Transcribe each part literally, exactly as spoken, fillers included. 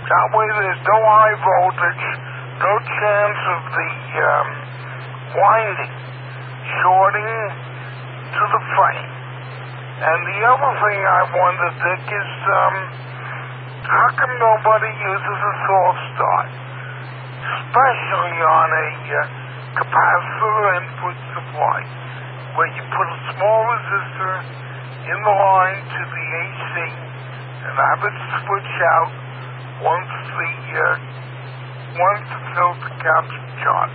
That way there's no high voltage, no chance of the um, winding shorting to the frame. And the other thing I wonder, Dick, is um, how come nobody uses a soft start? Especially on a uh, capacitor input supply, where you put a small resistor in the line to the A C and have it switch out once the uh, once the filter cap's charged.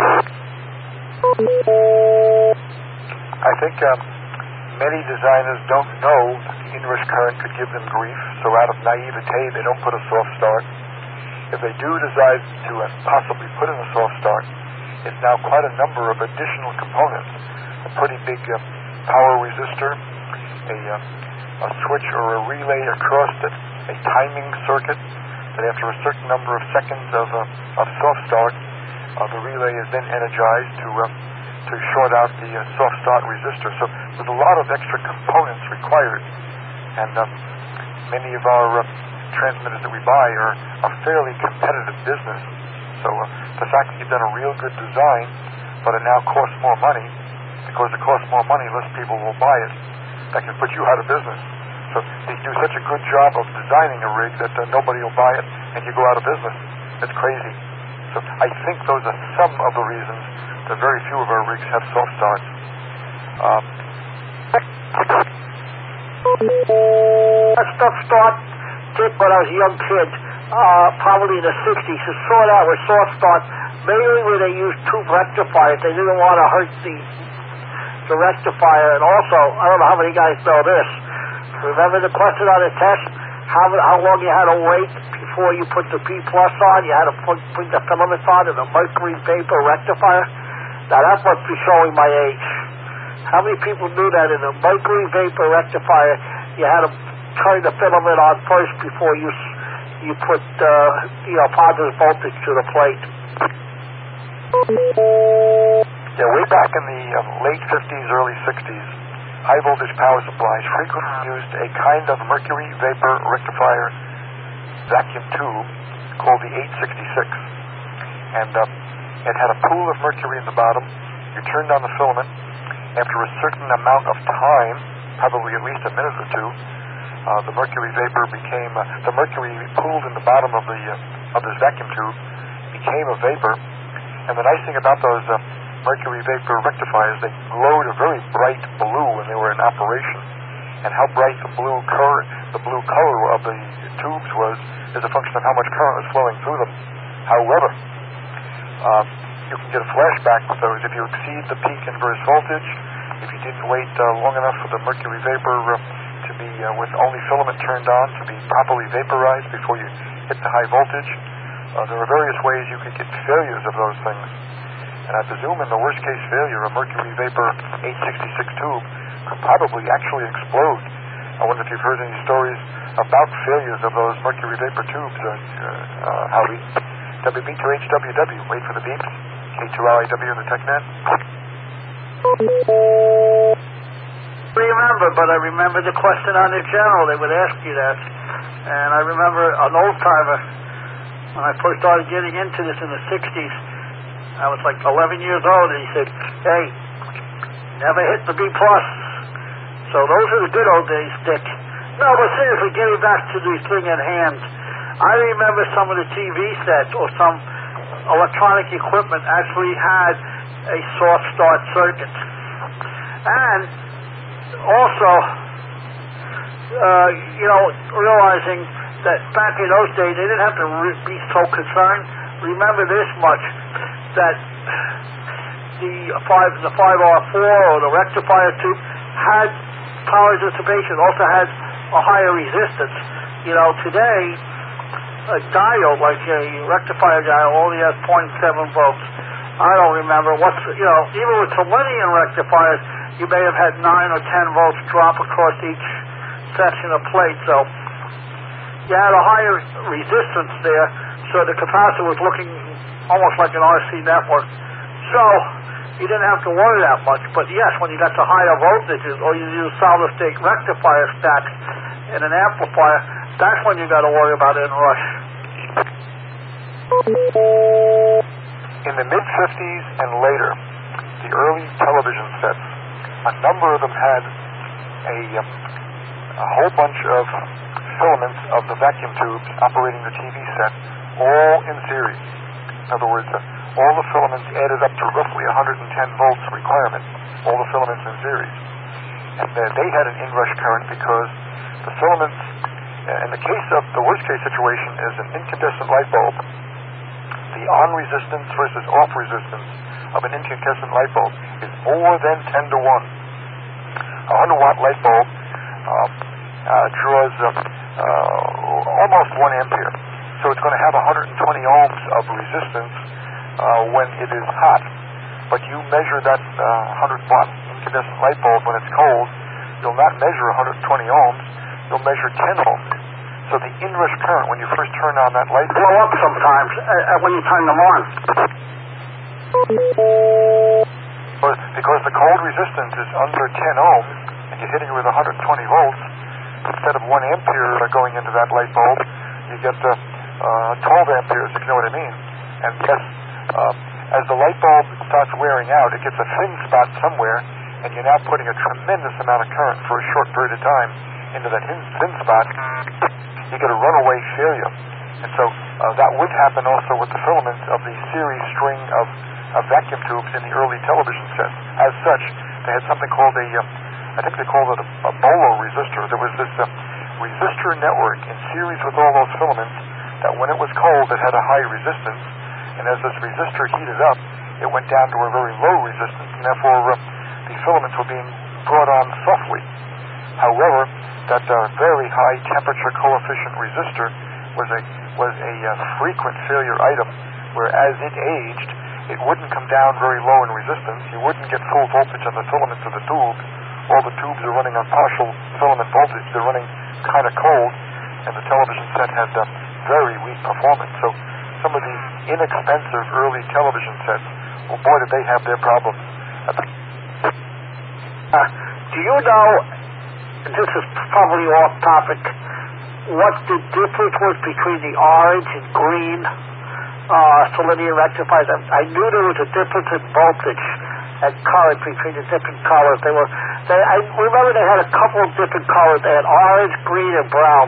I think um, many designers don't know that the inrush current could give them grief, so out of naivete they don't put a soft start. If they do decide to uh, possibly put in a soft start, it's now quite a number of additional components. A pretty big uh, power resistor, a, uh, a switch or a relay across it, a timing circuit, that after a certain number of seconds of, uh, of soft start, uh, the relay is then energized to uh, to short out the uh, soft start resistor. So there's a lot of extra components required, and um, many of our uh, transmitters that we buy are a fairly competitive business. So uh, the fact that you've done a real good design, but it now costs more money, because it costs more money, less people will buy it, that can put you out of business. So you do such a good job of designing a rig that uh, nobody will buy it, and you go out of business. It's crazy. So I think those are some of the reasons that very few of our rigs have soft starts. Um, that stuff start, Dick, when I was a young kid, uh, probably in the sixties, you saw that with soft start, mainly when they used tube rectifiers. They didn't want to hurt the, the rectifier. And also, I don't know how many guys know this, remember the question on the test? How, how long you had to wait before you put the B plus on? You had to put, put the filaments on in the mercury vapor rectifier? Now that must be showing my age. How many people knew that in a mercury vapor rectifier you had to turn the filament on first before you you put uh, you know positive voltage to the plate? Yeah, way back in the um, late fifties, early sixties, high voltage power supplies frequently used a kind of mercury vapor rectifier vacuum tube called the eight sixty-six, and um, it had a pool of mercury in the bottom. You turned on the filament. After a certain amount of time, probably at least a minute or two, uh, the mercury vapor became uh, the mercury pooled in the bottom of the uh, of this vacuum tube became a vapor. And the nice thing about those uh, mercury vapor rectifiers, they glowed a very bright blue when they were in operation. And how bright the blue color the blue color of the tubes was is a function of how much current was flowing through them. However, Um, you can get a flashback with those if you exceed the peak inverse voltage, if you didn't wait uh, long enough for the mercury vapor uh, to be, uh, with only filament turned on, to be properly vaporized before you hit the high voltage. Uh, there are various ways you could get failures of those things. And I presume in the worst case failure, a mercury vapor eight sixty-six tube could probably actually explode. I wonder if you've heard any stories about failures of those mercury vapor tubes, uh, uh, Howie. W B two H W W, wait for the beeps. K two L I W in the TechNet. Remember, but I remember the question on the general. They would ask you that. And I remember an old timer, when I first started getting into this in the sixties, I was like eleven years old, and he said, hey, never hit the B plus. So those are the good old days, Dick. No, but seriously, getting back to the thing at hand, I remember some of the T V sets or some electronic equipment actually had a soft start circuit. And also, uh, you know, realizing that back in those days they didn't have to re- be so concerned. Remember this much, that the five the five R four or the rectifier tube had power dissipation, also had a higher resistance. You know, today a diode, like a rectifier diode, only has zero point seven volts. I don't remember what's, you know, even with selenium rectifiers, you may have had nine or ten volts drop across each section of plate. So you had a higher resistance there, so the capacitor was looking almost like an R C network. So you didn't have to worry that much. But yes, when you got to higher voltages, or you use solid state rectifier stacks in an amplifier, that's when you got to worry about inrush. In the mid fifties and later, the early television sets, a number of them had a, um, a whole bunch of filaments of the vacuum tubes operating the T V set, all in series. In other words, uh, all the filaments added up to roughly one hundred ten volts requirement, all the filaments in series. And uh, they had an inrush current because the filaments, uh, in the case of the worst case situation is an incandescent light bulb, the on resistance versus off resistance of an incandescent light bulb is more than ten to one. A one hundred watt light bulb uh, uh, draws uh, uh, almost one ampere. So it's going to have one hundred twenty ohms of resistance uh, when it is hot. But you measure that uh, one hundred watt incandescent light bulb when it's cold, you'll not measure one hundred twenty ohms, you'll measure ten ohms. So the inrush current when you first turn on that light blow up sometimes uh, when you turn them on. Because the cold resistance is under ten ohms and you're hitting it with one hundred twenty volts, instead of one ampere going into that light bulb, you get uh, uh, twelve amperes, if you know what I mean. And yes, uh, as the light bulb starts wearing out, it gets a thin spot somewhere, and you're now putting a tremendous amount of current for a short period of time into that thin, thin spot. You get a runaway failure. And so uh, that would happen also with the filaments of the series string of, of vacuum tubes in the early television sets. As such, they had something called a, uh, I think they called it a, a bolo resistor. There was this uh, resistor network in series with all those filaments that when it was cold, it had a high resistance. And as this resistor heated up, it went down to a very low resistance, and therefore uh, the filaments were being brought on softly. However, that uh, very high temperature coefficient resistor was a was a uh, frequent failure item, where as it aged, it wouldn't come down very low in resistance. You wouldn't get full voltage on the filaments of the tube. All the tubes are running on partial filament voltage. They're running kind of cold, and the television set had uh, very weak performance. So some of these inexpensive early television sets, well, boy, did they have their problems. Uh, do you know, this is probably off topic, what the difference was between the orange and green uh, selenium rectifiers? I, I knew there was a difference in voltage and current between the different colors. They were, they, I remember they had a couple of different colors. They had orange, green, and brown.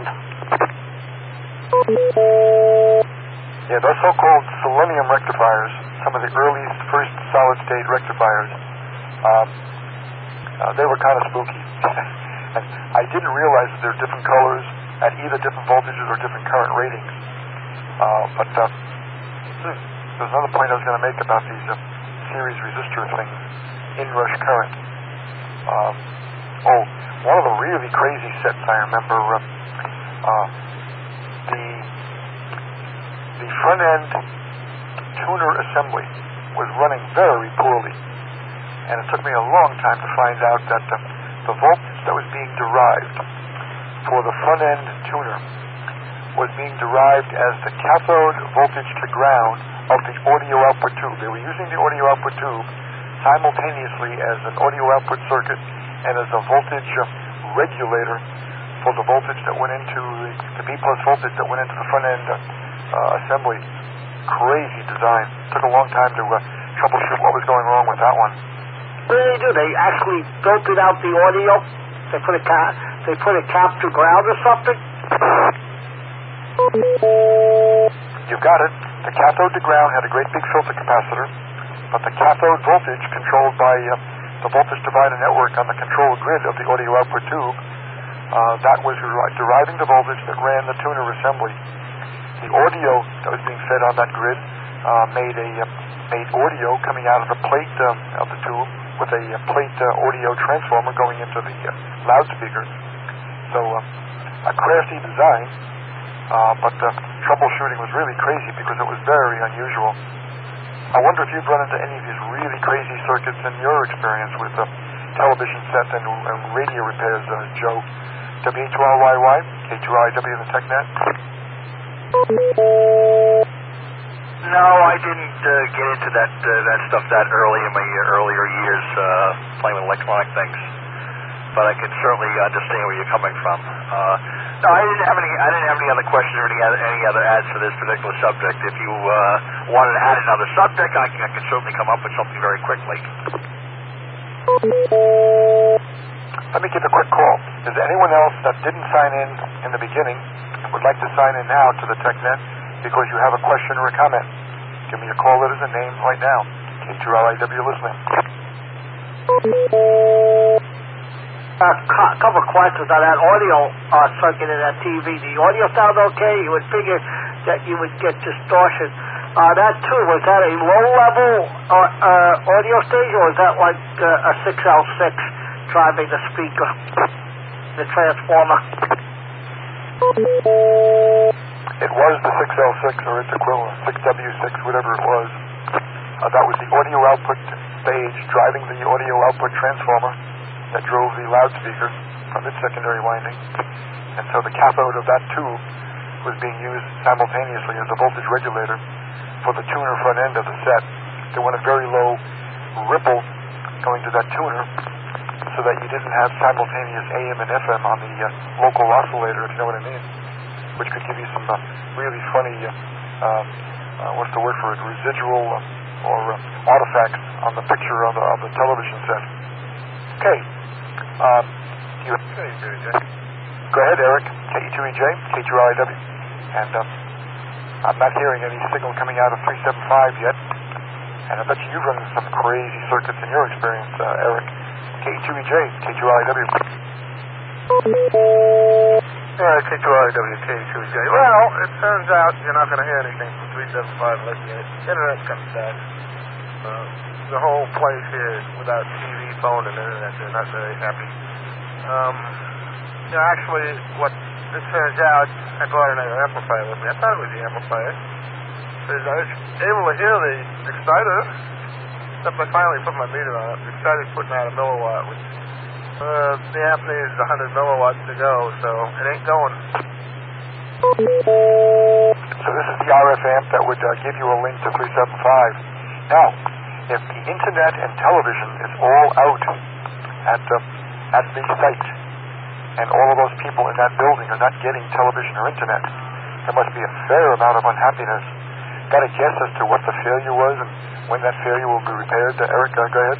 Yeah, those so-called selenium rectifiers, some of the early first solid-state rectifiers, um, uh, they were kind of spooky. And I didn't realize that there were different colors at either different voltages or different current ratings. Uh, but uh, hmm, there's another point I was going to make about these uh, series resistor things, inrush current. Um, oh, one of the really crazy sets I remember, uh, uh, the the front end tuner assembly was running very poorly, and it took me a long time to find out that uh, the voltage that was being derived for the front end tuner was being derived as the cathode voltage to ground of the audio output tube. They were using the audio output tube simultaneously as an audio output circuit and as a voltage uh, regulator for the voltage that went into the, the B plus voltage that went into the front end uh, uh, assembly. Crazy design. Took a long time to uh, troubleshoot what was going wrong with that one. What did they do? They actually filtered out the audio? They put a ca- they put a cap to ground or something? You've got it. The cathode to ground had a great big filter capacitor, but the cathode voltage controlled by uh, the voltage divider network on the control grid of the audio output tube, uh, that was deriving the voltage that ran the tuner assembly. The audio that was being fed on that grid uh, made a uh, made audio coming out of the plate um, of the tube with a uh, plate uh, audio transformer going into the uh, loudspeakers. So uh, a crafty design, uh, but uh, troubleshooting was really crazy because it was very unusual. I wonder if you've run into any of these really crazy circuits in your experience with uh, television sets and, and radio repairs, uh, Joe. W H R Y Y, K two R I W in the TechNet. No, I didn't uh, get into that uh, that stuff that early in my earlier years uh, playing with electronic things. But I can certainly understand where you're coming from. Uh, No, I didn't have any. I didn't have any other questions or any other any other ads for this particular subject. If you uh, wanted to add another subject, I can, I can certainly come up with something very quickly. Let me give a quick call. Is there anyone else that didn't sign in in the beginning and would like to sign in now to the TechNet because you have a question or a comment? Give me your call letters and name right now. K two R I W listening. A uh, couple of questions on that audio uh, circuit in that T V. The audio sound okay? You would figure that you would get distortion. Uh, that too, was that a low-level uh, uh, audio stage, or was that like uh, a six L six driving the speaker, the transformer? It was the six L six or its equivalent, six W six, whatever it was. Uh, that was the audio output stage driving the audio output transformer that drove the loudspeaker from its secondary winding. And so the cathode of that tube was being used simultaneously as a voltage regulator for the tuner front end of the set. They want a very low ripple going to that tuner so that you didn't have simultaneous A M and F M on the uh, local oscillator, if you know what I mean, which could give you some uh, really funny, uh, uh, uh, what's the word for it, residual uh, or uh, artifacts on the picture of the, of the television set. Okay. Um, you, go ahead, Eric. K E two E J, K two R I W. And um, I'm not hearing any signal coming out of three seven five yet. And I bet you you've run into some crazy circuits in your experience, uh, Eric. K E two E J, K two R I W. Yeah, K two R I W, K E two E J. Well, it turns out you're not going to hear anything from three seven five unless the internet comes back. Uh, the whole place here without T V, phone, and internet, they're not very happy. Um, you know, actually, what it turns out, I brought another amplifier with me. I thought it was the amplifier. Because I was able to hear the exciter, except I finally put my meter on it. The exciter's putting out a milliwatt, which uh, the amp needs one hundred milliwatts to go, so it ain't going. So this is the R F amp that would uh, give you a link to three seven five. Now, if the internet and television is all out at the, at the site, and all of those people in that building are not getting television or internet, there must be a fair amount of unhappiness. Got a guess as to what the failure was and when that failure will be repaired? Uh, Eric, uh, go ahead.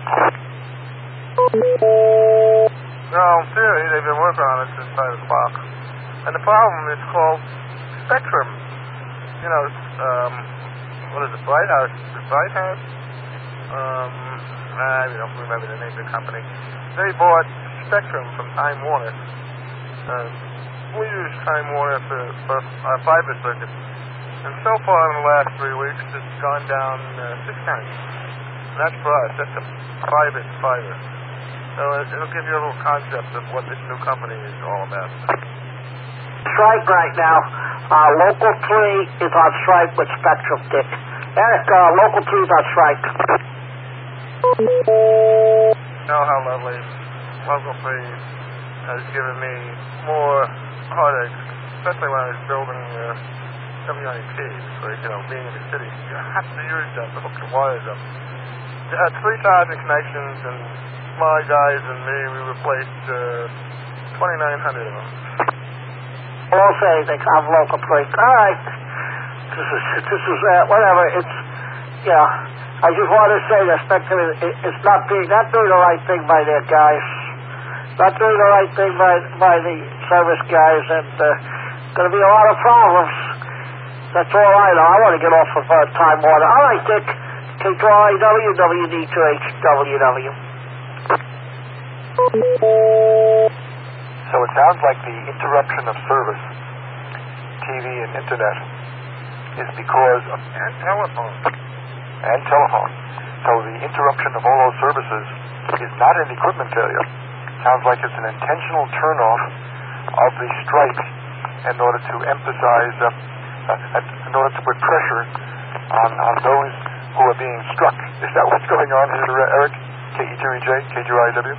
No, in theory, they've been working on it since five o'clock. And the problem is called Spectrum. You know, um, what is it, Bright House? Is it Bright House? Um, I don't remember the name of the company. They bought Spectrum from Time Warner. Uh, we use Time Warner for, for our fiber circuit. And so far in the last three weeks, it's gone down uh, six times. And that's for us. That's a private fiber. So it, it'll give you a little concept of what this new company is all about. Strike right now. Uh, local three is on strike with Spectrum, Dick. Eric, uh, local two is on strike. Oh, how lovely. Local three has given me more heartache, especially when I was building uh, W I P, because, you know, being in the city, you have to use them to hook the wires up. They had three thousand connections, and my guys and me, we replaced uh, twenty-nine hundred of them. I won't say anything. I'm local three. All right. This is, this is uh, whatever. It's, you know, I just want to say that Spectrum is it, it's not being, not doing the right thing by their guys. Not doing the right thing by by the service guys, and uh, going to be a lot of problems. That's all I know. I want to get off of uh, Time Warner. All right, Dick. K two R I W, W D two H W W. So it sounds like the interruption of service, T V and internet, is because of... And telephone. And telephone. So the interruption of all those services is not an equipment failure. Sounds like it's an intentional turn-off of the strike in order to emphasize, uh, uh, in order to put pressure on, on those who are being struck. Is that what's going on here, Eric? K E two E J, K two R I W?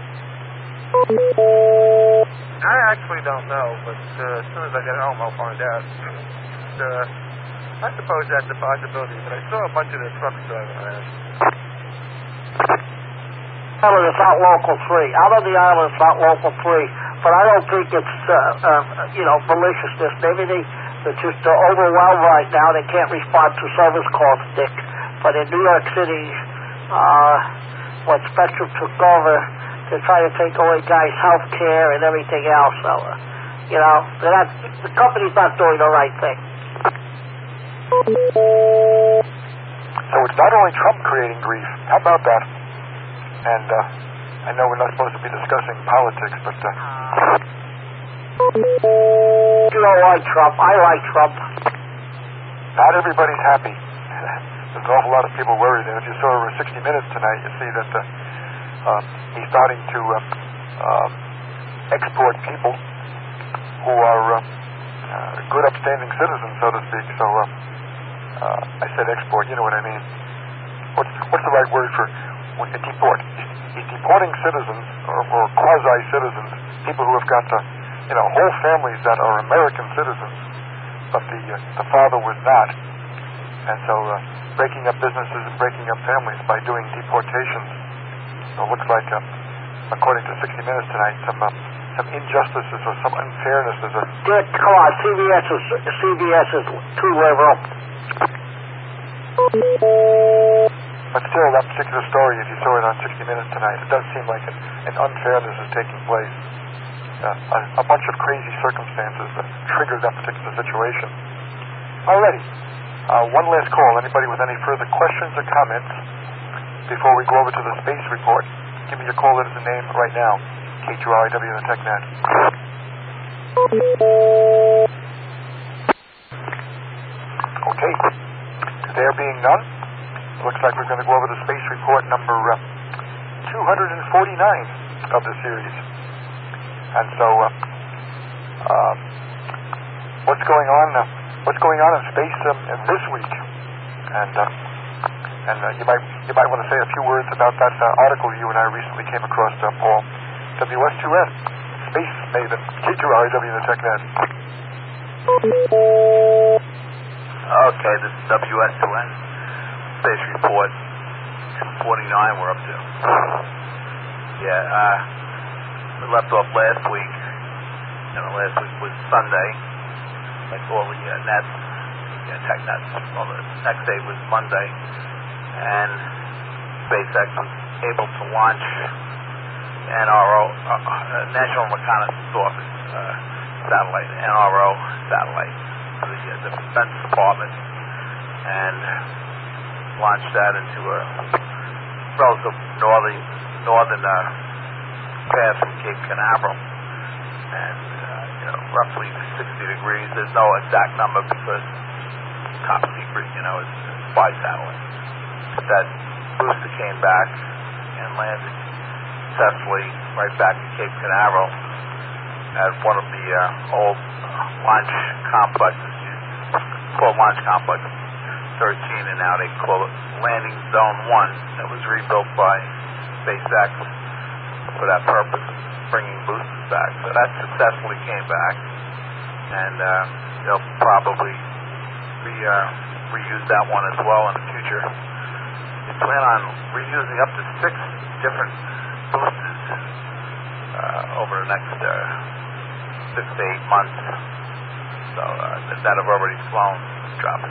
I actually don't know, but uh, as soon as I get home, I'll find out. uh, I suppose that's a possibility, but I saw a bunch of the trucks driving around. Island, it's not local three. Out on the island, it's not local three. but I don't think it's, uh, uh, you know, maliciousness. Maybe they, they're just uh, overwhelmed right now. They can't respond to service calls, Dick. But in New York City, uh, when Spectrum took over, they're trying to take away guys' health care and everything else. So, uh, you know, they're not, the company's not doing the right thing. So it's not only Trump creating grief. How about that? And uh, I know we're not supposed to be discussing politics, but... Uh, you don't like Trump. I like Trump. Not everybody's happy. There's an awful lot of people worried. And if you saw over sixty minutes tonight, you see that uh, uh, he's starting to uh, uh, export people who are uh, uh, good, upstanding citizens, so to speak. So uh, uh, I said export. You know what I mean? What's what's the right word for when you deport? He's, he's deporting citizens or, or quasi-citizens, people who have got uh, you know whole families that are American citizens, but the uh, the father was not, and so. Uh, breaking up businesses and breaking up families by doing deportations. So it looks like, uh, according to sixty minutes tonight, some uh, some injustices or some unfairnesses are... Dick, come on, C B S is, C B S is too liberal. But still, that particular story, if you saw it on sixty minutes tonight, it does seem like an, an unfairness is taking place. Uh, a, a bunch of crazy circumstances that triggered that particular situation. Alrighty. Uh, one last call. Anybody with any further questions or comments before we go over to the space report? Give me your call letters and name right now. K two R I W and the TechNet. Okay. There being none, looks like we're going to go over to space report number uh, two hundred forty-nine of the series. And so, uh, uh, what's going on? Uh, What's going on in space um, this week? And uh, and uh, you might you might want to say a few words about that uh, article you and I recently came across, uh, Paul. W S two N, Space Maven, K two R I W and the TechNet. Okay, this is W S two N, Space Report two forty-nine we're up to. Yeah, uh, we left off last week. You know, last week was Sunday. Like all the uh, nets, yeah, tech nets. Well, the next day was Monday, and SpaceX was able to launch N R O, uh, uh, National Reconnaissance Office uh, satellite, N R O satellite, for the, uh, the Defense Department, and launched that into a relative northern, northern uh, pass from Cape Canaveral, and roughly sixty degrees. There's no exact number because it's top secret, you know, it's a spy satellite. That booster came back and landed successfully right back at Cape Canaveral at one of the uh, old launch complexes, called Launch Complex thirteen, and now they call it Landing Zone one. That was rebuilt by SpaceX for that purpose, bringing boosters back. So that successfully came back, and uh, they'll probably re, uh, reuse that one as well in the future. They plan on reusing up to six different boosters uh, over the next uh, six to eight months. So uh, that, that have already flown, dropping.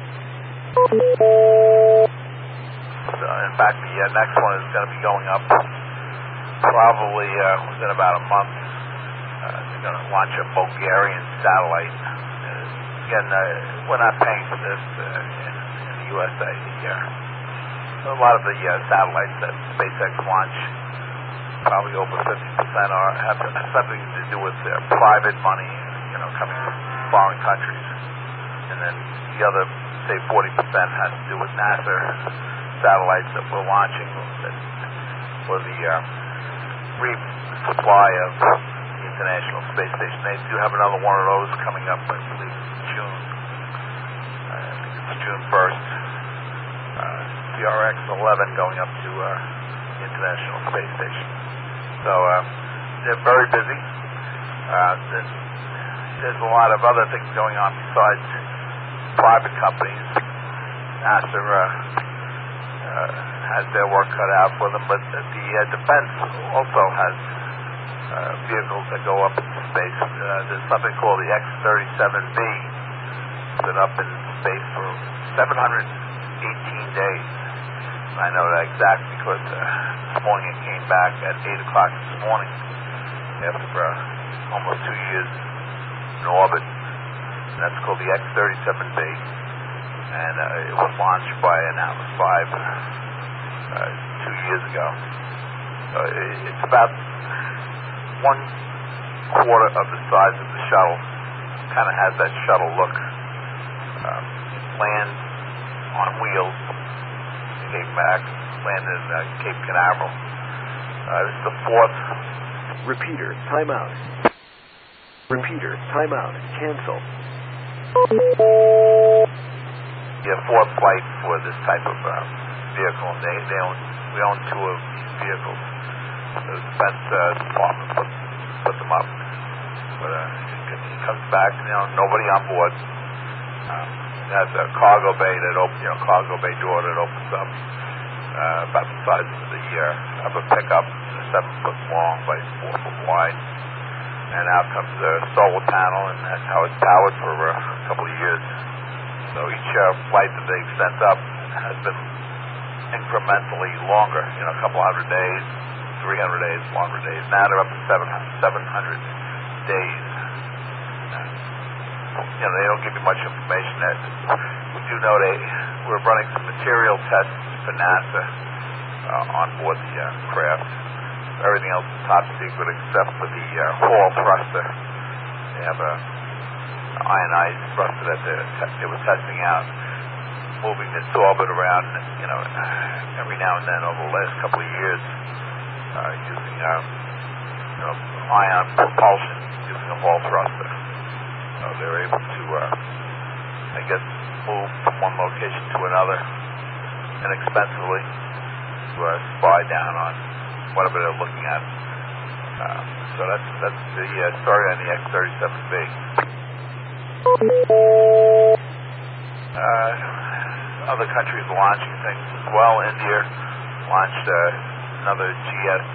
So in fact, the uh, next one is going to be going up probably uh, within about a month. Uh, they're going to launch a Bulgarian satellite. Uh, again, uh, we're not paying for this uh, in, in the U S A. The, uh, a lot of the uh, satellites that SpaceX launch, probably over fifty percent, are have something to do with their private money, you know, coming from foreign countries. And then the other, say, forty percent has to do with NASA satellites that we're launching that for the uh, resupply of the International Space Station. They do have another one of those coming up, I believe, in June. Uh, I think it's June first. Uh, C R X eleven going up to uh, the International Space Station. So uh, they're very busy. Uh, there's, there's a lot of other things going on besides private companies. NASA uh, uh, has their work cut out for them, but the uh, defense also has uh, vehicles that go up into space. Uh, there's something called the X thirty-seven B. It's been up in space for seven hundred eighteen days. And I know that exactly because uh, this morning it came back at eight o'clock this morning after uh, almost two years in orbit. And that's called the X thirty-seven B. And uh, it was launched by an Atlas five uh, two years ago. So it, it's about one quarter of the size of the shuttle. Kind of has that shuttle look. Uh, lands on wheels, came back, landed in uh, Cape Canaveral. Uh, this is the fourth. Repeater, timeout. Repeater, timeout. Cancel. Yeah, fourth flight for this type of uh, vehicle. They, they own, we own two of these vehicles. The Defense uh, Department put, put them up. But uh, he comes back, you know, nobody on board. Um, it has a cargo bay that opens, you know, cargo bay door that opens up uh, about the size of the uh, of a pickup, seven foot long by four foot wide. And out comes the solar panel, and that's how it's powered for uh, a couple of years. So each uh, flight that they've sent up has been incrementally longer, you know, a couple hundred days, three hundred days, longer days. Now they're up to seven hundred days. You know, they don't give you much information. That we do know they we're running some material tests for NASA uh, on board the uh, craft. Everything else is top secret except for the uh, Hall thruster. They have a ionized thruster that te- they were testing out, moving its orbit around, you know, every now and then over the last couple of years, uh, using um, you know, ion propulsion, using a Hall thruster. So they're able to, uh, I guess, move from one location to another inexpensively to uh, spy down on whatever they're looking at. Uh, so that's that's the uh, story on the X thirty-seven B. Uh, other countries are launching things as well. India launched uh, another G S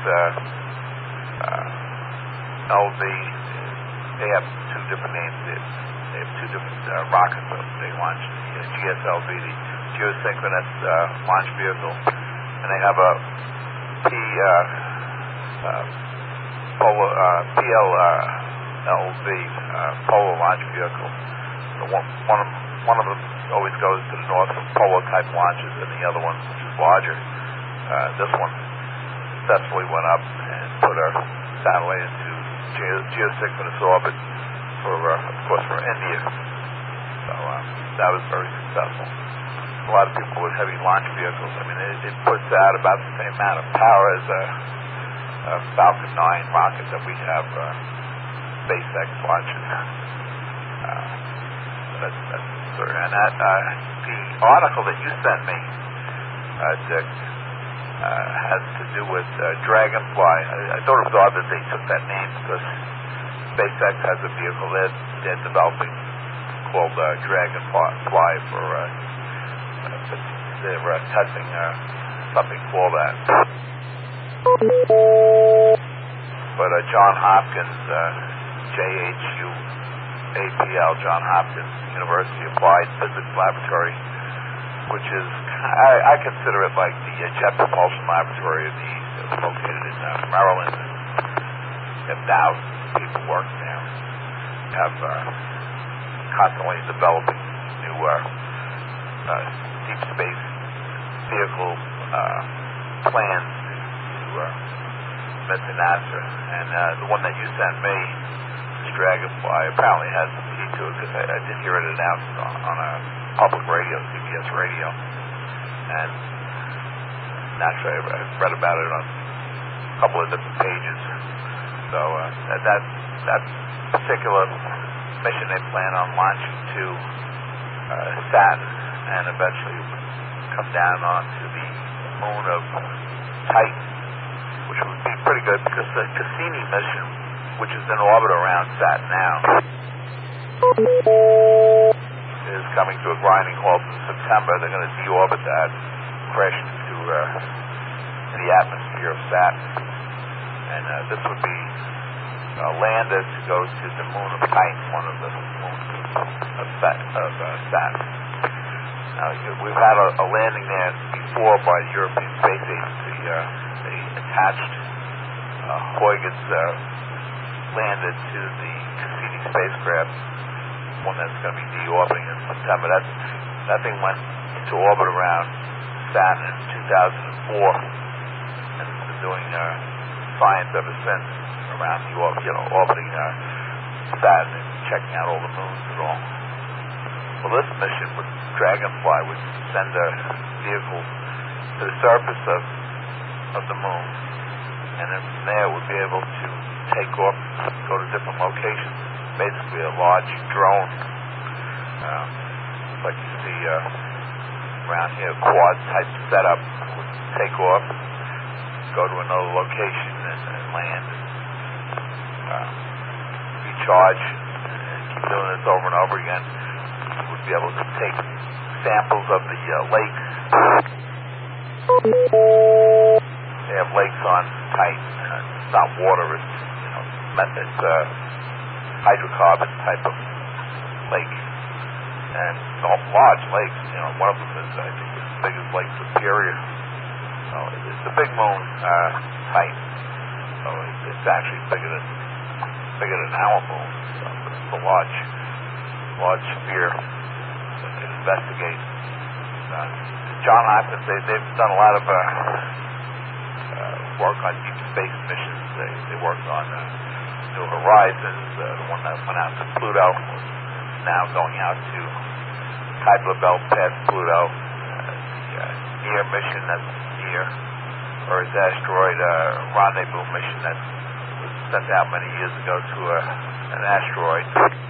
L V. They have two different names. They, they have two different uh, rockets that they launched. The G S L V, the Geosynchronous uh, Launch Vehicle, and they have a P, uh, uh, Polar, uh, P L L V, uh, Polar Launch Vehicle. So one, one, of, one of them always goes to the north for polar type launches, and the other one, which is larger, uh, this one successfully went up and put a satellite into Ge- geosynchronous orbit for, uh, of course, for India. So uh, that was very successful. A lot of people with heavy launch vehicles, I mean, it, it puts out about the same amount of power as a, a Falcon nine rocket that we have uh, SpaceX launches. Uh, that's, that's sort of, and that, uh, the article that you sent me, uh, Dick, Uh, has to do with uh, Dragonfly. I, I sort of thought that they took that name because SpaceX has a vehicle that they're developing called uh, Dragonfly for uh, uh, they're uh, testing uh, something for that. But uh, John Hopkins, uh, J H U A P L, John Hopkins University Applied Physics Laboratory, which is, I, I consider it like the uh, Jet Propulsion Laboratory of the East. It's located in uh, Maryland. They have thousands of people working there. They have uh, constantly developing new uh, uh, deep space vehicle uh, plans to uh, submit to NASA. And uh, the one that you sent me, this Dragonfly, apparently has some heat to it because I, I did hear it announced on, on a public radio, C B S radio, and naturally I read about it on a couple of different pages. So uh, that, that that particular mission they plan on launching to uh, Saturn and eventually come down onto the moon of Titan, which would be pretty good because the Cassini mission, which is in orbit around Saturn now, is coming to a grinding halt in September. They're going to deorbit that, crash into uh, the atmosphere of Saturn, and uh, this would be uh, landed to go to the moon of Titan, one of the moons of, Sat- of uh, Saturn. Now, we've had a, a landing there before by the European Space Agency. Uh, they attached uh, Huygens uh, landed to the Cassini spacecraft, one that's going to be deorbiting in September. That, that thing went into orbit around Saturn in two thousand four, and it's been doing uh, science ever since around the orbit, you know, orbiting uh, Saturn and checking out all the moons and all. Well, this mission with Dragonfly would send a vehicle to the surface of of the moon, and then from there would be able to take off, go to different locations. Basically, a large drone, um, like you see uh, around here, quad type setup, would take off, go to another location, and, and land, uh, recharge, and keep doing this over and over again. Would be able to take samples of the uh, lakes. They have lakes on Titan. Uh, it's not water, it's, you know, methods, uh, hydrocarbon type of lake. And all large lakes, you know, one of them is, I think, as big as Lake Superior. So it's a big moon, uh, Titan. So it's, it's actually bigger than, bigger than our moon. So it's a large, large sphere that they investigate. Uh, John Hopkins, they, they've done a lot of, uh, work on deep space missions. They, they worked on uh, New Horizons, uh, the one that went out to Pluto, is now going out to Kuiper Belt past Pluto. Uh, the uh, NEAR mission, that's near Earth's asteroid uh, rendezvous mission that was sent out many years ago to uh, an asteroid.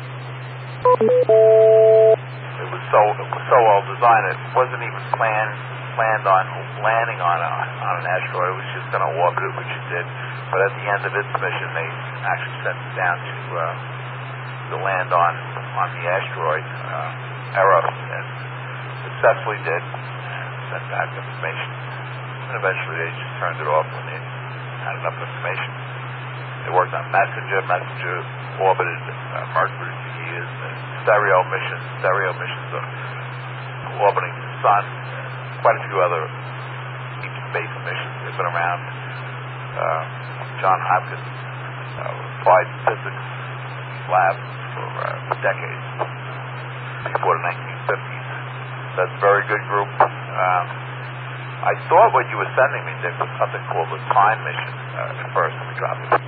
It was so it was so well designed. It wasn't even planned planned on landing on a, on an asteroid. It was just going to orbit it, which it did. But at the end of its mission, they actually sent it down to uh, to land on on the asteroid uh, Eros, and successfully did, and sent back information. And eventually, they just turned it off when they had enough information. They worked on Messenger. Messenger orbited uh, Mercury for years. And stereo missions. Stereo missions are orbiting the sun. Quite a few other deep space missions. They've been around. Uh, John Hopkins uh, applied physics lab for uh, decades, before the nineteen fifties. That's a very good group. Um, I thought what you were sending me, Dick, was something called the Time mission uh, at first. Let me drop it.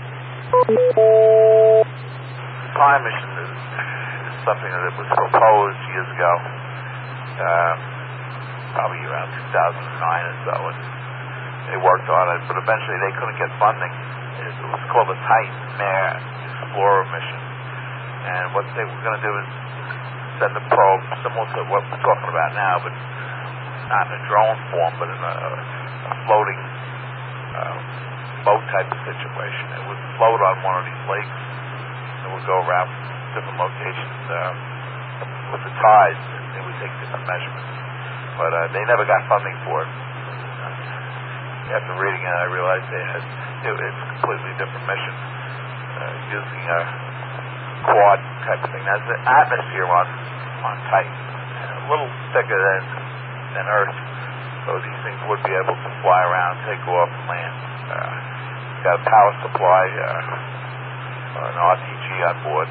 The Time mission is, is something that was proposed years ago. Um, probably around two thousand nine or so, and they worked on it, but eventually they couldn't get funding. It was called the Titan Mare Explorer mission, and what they were going to do is send a probe similar to what we're talking about now, but not in a drone form, but in a, a floating uh, boat type of situation. It would float on one of these lakes. It would go around different locations uh, with the tides, and they would take different measurements. But uh, they never got funding for it. Uh, after reading it, I realized they had it, it's a completely different mission, uh, using a quad type of thing. There's an atmosphere on on Titan, a little thicker than than Earth, so these things would be able to fly around, take off, and land. Uh, got a power supply, uh, an R T G on board.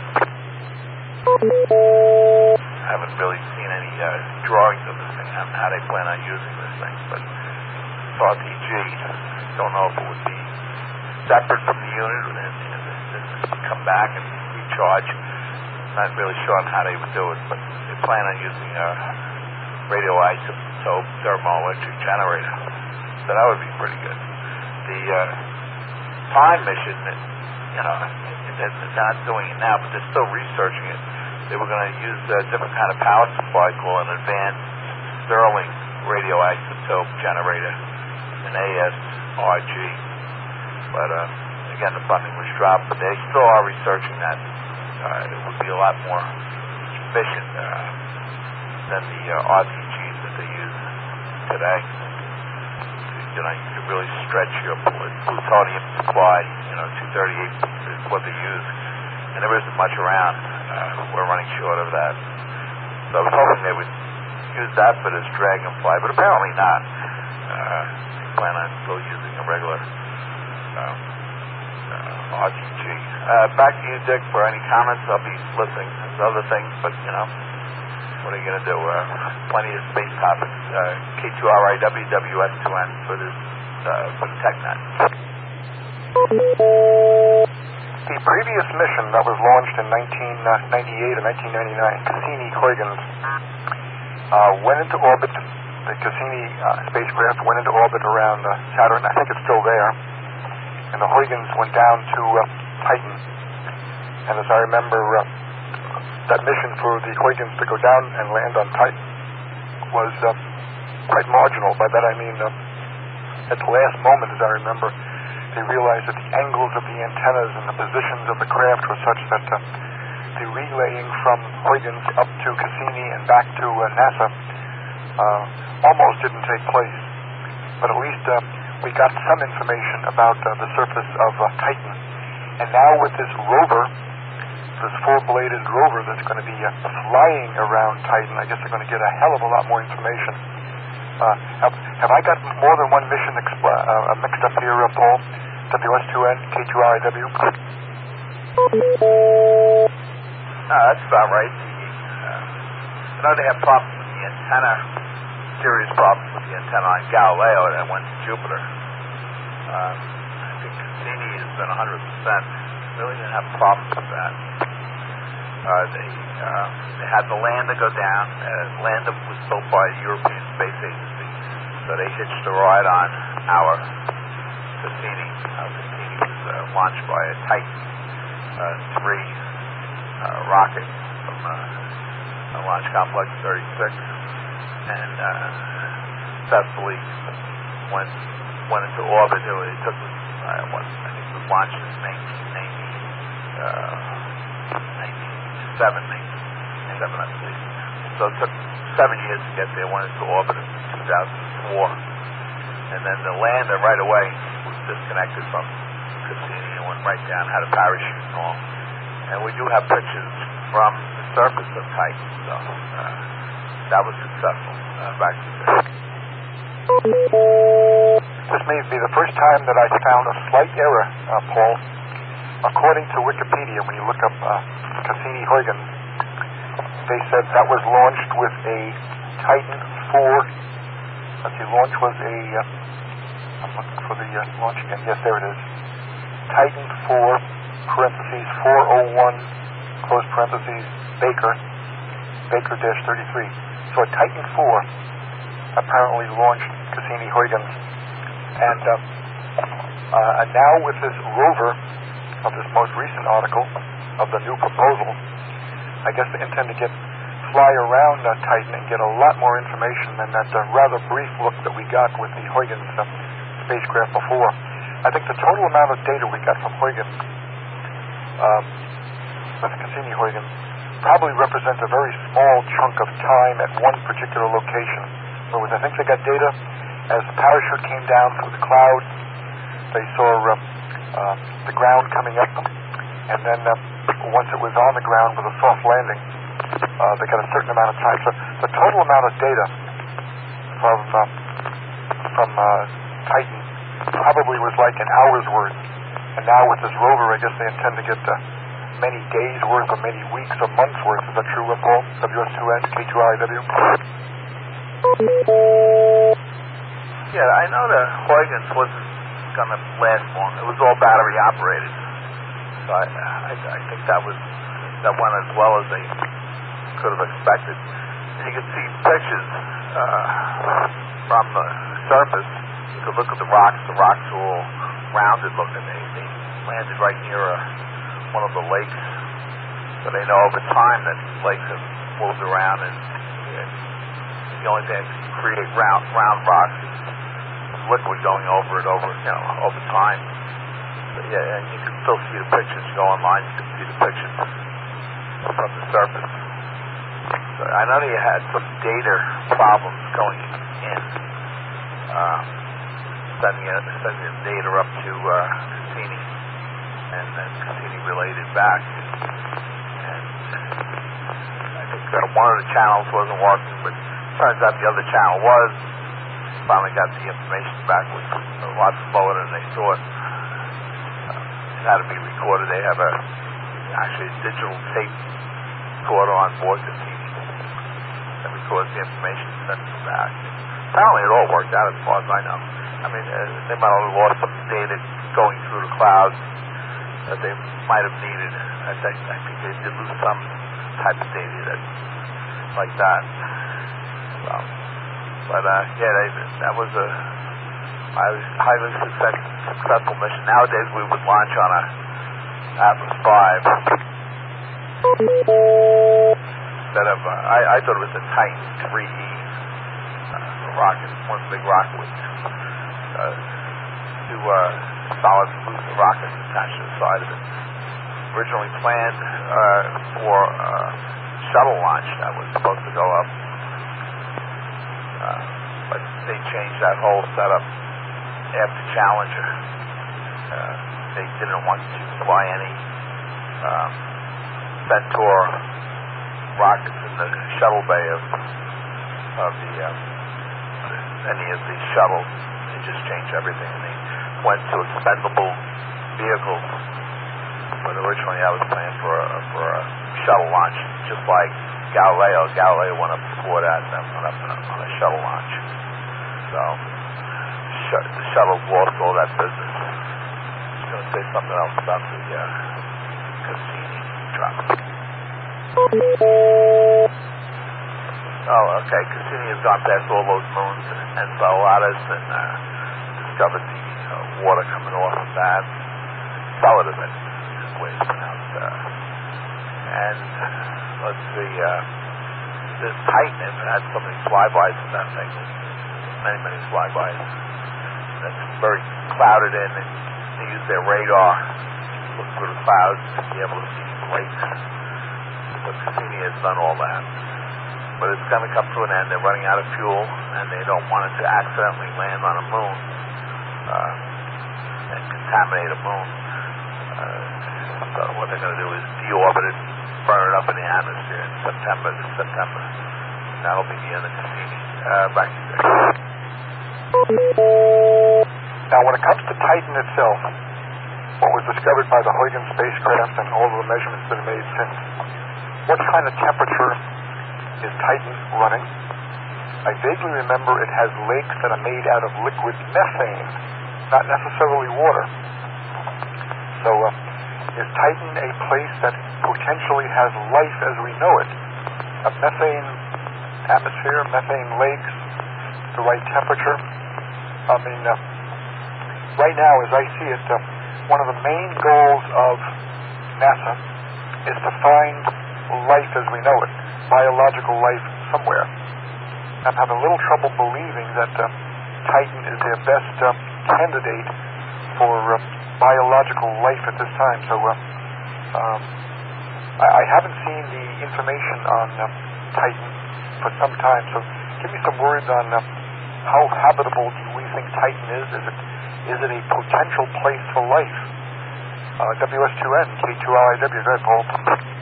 I haven't really seen any uh, drawings of this thing, how, how they plan on using this thing, but it's R T G. Don't know if it would be separate from the unit and, and, and come back and recharge. Not really sure on how they would do it, but they plan on using a radioisotope thermoelectric generator. So that would be pretty good. The uh, Time mission, you know, they're not doing it now, but they're still researching it. They were going to use a different kind of power supply called an advanced Stirling radioisotope generator, an A S R G. But uh, again, the funding was dropped, but they still are researching that. Uh, it would be a lot more efficient uh, than the uh, R T Gs that they use today. you know, you could really stretch your plutonium supply. You know, two thirty-eight is what they use, and there isn't much around. Uh, we're running short of that. So I was hoping they would use that for this Dragonfly, but apparently not. Uh, they plan on still using a regular um, uh, R T G. Uh, back to you, Dick, for any comments. I'll be listening to other things, but, you know, what are you going to do? Uh, plenty of space topics. Uh, K two R I W, W S two N for this, uh, for the TechNet. The previous mission that was launched in nineteen ninety-eight or nineteen ninety-nine, Cassini-Huygens, uh, went into orbit. The Cassini uh, spacecraft went into orbit around uh, Saturn. I think it's still there. And the Huygens went down to uh, Titan. And as I remember, uh, that mission for the Huygens to go down and land on Titan was uh, quite marginal. By that I mean, uh, at the last moment, as I remember, they realized that the angles of the antennas and the positions of the craft were such that uh, the relaying from Huygens up to Cassini and back to uh, NASA uh, almost didn't take place. But at least uh, we got some information about uh, the surface of uh, Titan. And now with this rover, this four-bladed rover that's going to be uh, flying around Titan, I guess they're going to get a hell of a lot more information. Uh, have, have I got more than one mission expl- uh, mixed up here, uh, Paul? W S two N, K two R I W? No, that's about right. The, uh, I know they have problems with the antenna, serious problems with the antenna on Galileo that went to Jupiter. Uh, I think Cassini has been one hundred percent. Really didn't have problems with that. Uh, they, uh, they had the lander go down. Uh, lander was built by the European Space Agency, so they hitched a ride on our Cassini. Uh, Cassini was uh, launched by a Titan uh, three uh, rocket from uh, Launch Complex thirty-six, and uh, successfully went went into orbit. It, it took uh, what I think it was launched in nineteen ninety, uh, ninety-seven, ninety-seven, I believe. So it took seven years to get there. Went into orbit in two thousand four, and then the lander right away was disconnected from Cassini and went right down, had a parachute and all. And we do have pictures from the surface of Titan, so uh, that was successful. Uh, back to you. This may be the first time that I found a slight error, uh, Paul. According to Wikipedia, when you look up uh, Cassini-Huygens, they said that was launched with a Titan four. Let's see, launch was a... Uh, I'm looking for the uh, launch again. Yes, there it is. Titan four, parentheses, four oh one, close parentheses, Baker, Baker dash thirty-three. So a Titan four apparently launched Cassini-Huygens. And, uh, uh, and now with this rover of this most recent article of the new proposal, I guess they intend to get fly around uh, Titan and get a lot more information than that uh, rather brief look that we got with the Huygens uh, spacecraft before. I think the total amount of data we got from Huygens, um, with Cassini-Huygens, probably represents a very small chunk of time at one particular location. Whereas I think they got data as the parachute came down through the clouds, they saw uh, uh, the ground coming up, and then uh, once it was on the ground with a soft landing, uh, they got a certain amount of time. So the total amount of data from uh, from uh, Titan probably was like an hour's worth. And now with this rover, I guess they intend to get uh, many days worth or many weeks or months worth. Is that true, Paul? W S two N, K two R I W? Yeah, I know the Huygens wasn't going to last long. It was all battery operated. So I, I, I think that was that went as well as they could have expected. And you can see pictures uh, from the surface. You could look at the rocks. The rocks are all rounded looking. They, they landed right near a, one of the lakes. So they know over time that these lakes have moved around, and yeah, the only thing that can create round, round rocks is liquid going over it over, you know, over time. But yeah, and you can still see the pictures. You go online, you can see the pictures from the surface. So I know they had some data problems going in. Uh, sending it, sending the data up to uh, Cassini, and then Cassini relayed it back. And I think uh, one of the channels wasn't working, but turns out the other channel was. Finally got the information back. It was a lot slower than they thought. Uh, it had to be recorded. They have a actually a digital tape recorder on board Cassini that records the information and sends it back. Apparently it all worked out as far as I know. I mean, uh, they might have lost some data going through the clouds that they might have needed. I think, I think they did lose some type of data that, like that. So, but uh, yeah, they, that was a highly success, successful mission. Nowadays we would launch on a Atlas five instead of, uh, I, I thought it was a Titan three E uh, rocket, one big rocket with uh, two uh, solid booster rockets attached to the side of it. Originally planned uh, for uh, shuttle launch that was supposed to go up, uh, but they changed that whole setup after Challenger. Uh, they didn't want to fly any um, Centaur rockets in the shuttle bay of of the uh, any of these shuttles. They just changed everything, and they went to expendable vehicles. But originally, I was planned for a, for a shuttle launch, just like Galileo. Galileo went up before that, and then went up on a, on a shuttle launch. So sh- the shuttle lost all that business. I was going to say something else about the uh, Cassini drop. Oh, okay. Cassini has gone past all those moons and Enceladus and uh, discovered the uh, water coming off of that. Enceladus, I think is the way it's pronounced. Uh, and let's see, uh, this Titan has had so many flybys in that thing. Many, many flybys. That's very clouded in, and they use their radar to look through the clouds to be able to see lakes. So Cassini has done all that. But it's going to come to an end. They're running out of fuel, and they don't want it to accidentally land on a moon uh, and contaminate a moon. Uh, so what they're going to do is deorbit it, burn it up in the atmosphere in September, this September. That'll be the end of Cassini. Uh, back to you. Now, when it comes to Titan itself, what was discovered by the Huygens spacecraft and all of the measurements that are made since, what kind of temperature is Titan running? I vaguely remember it has lakes that are made out of liquid methane, not necessarily water. So, uh, is Titan a place that potentially has life as we know it? A methane atmosphere, methane lakes, the right temperature? I mean, uh, right now, as I see it, uh, one of the main goals of NASA is to find life as we know it, biological life somewhere. I'm having a little trouble believing that uh, Titan is their best uh, candidate for uh, biological life at this time. So uh, um, I, I haven't seen the information on uh, Titan for some time. So give me some words on uh, how habitable do we think Titan is? Is it is it a potential place for life? Uh, W S two N, K two L I W. Go ahead, Paul.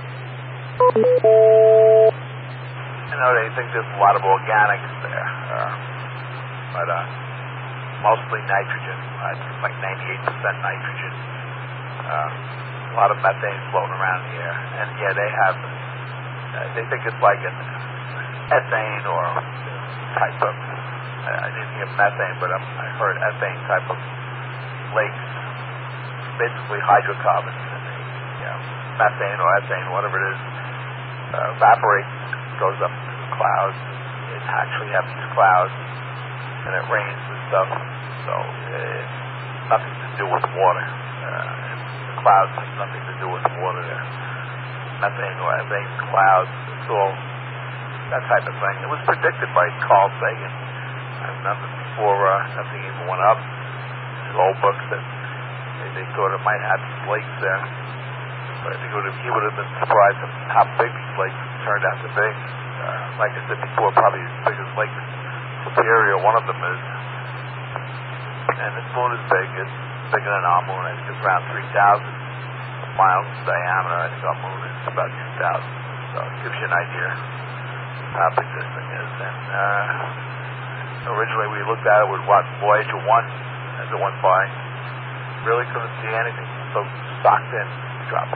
You know, they think there's a lot of organics there, uh, but uh, mostly nitrogen. Uh, it's like ninety-eight percent nitrogen. Uh, a lot of methane floating around the air. And yeah, they have, uh, they think it's like an ethane or type of, uh, I didn't hear methane, but um, I heard ethane type of lakes. Basically hydrocarbons. And they, you know, methane or ethane, whatever it is, uh, evaporates, goes up to the clouds. It actually has these clouds, and it rains and stuff. So it's nothing to do with water. Uh, the clouds have nothing to do with water there. Methane or ethane clouds, it's all that type of thing. It was predicted by Carl Sagan. I remember before uh, nothing even went up. His old book that they, they thought it might have these lakes there. But I think it would have, he would have been surprised at how big these lakes turned out to be. Uh, like I said before, probably as big as Lake Superior, one of them is. And this moon is big. It's bigger than our moon. I think it's around three thousand miles in diameter. I think our moon is about two thousand. So it gives you an idea of how big this thing is. And uh, originally we looked at it with what Voyager one as it went by. Really couldn't see anything. So socked in, dropped.